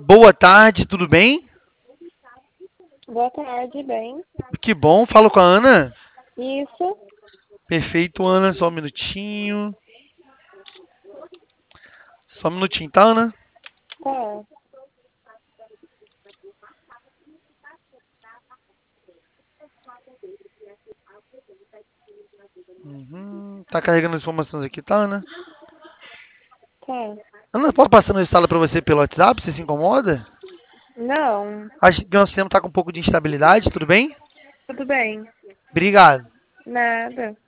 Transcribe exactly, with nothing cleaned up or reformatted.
Boa tarde, tudo bem? Boa tarde, bem. Que bom, falo com a Ana. Isso, Perfeito, Ana, só um minutinho. Só um minutinho, tá, Ana? tá. Uhum, tá carregando as informações aqui, tá, Ana? Tá. Ana, posso passar no estado para você pelo WhatsApp? Você se incomoda? Não, Acho que o nosso sistema tá com um pouco de instabilidade, tudo bem? tudo bem. Obrigado. Nada.